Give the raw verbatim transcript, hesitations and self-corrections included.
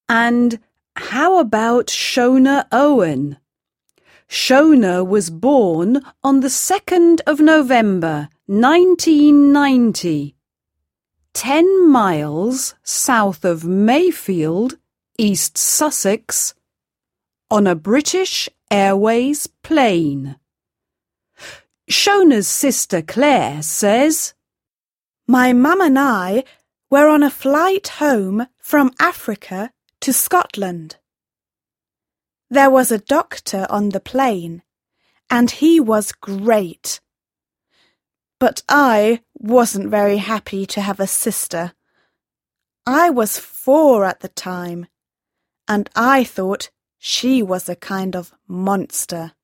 And how about Shona Owen? Shona was born on the second of November, nineteen ninety, ten miles south of Mayfield, East Sussex, on a British Airways plane. Shona's sister Claire says, "My mum and I were on a flight home from Africa to Scotland. There was a doctor on the plane, and he was great. But I wasn't very happy to have a sister. I was four at the time, and I thought she was a kind of monster."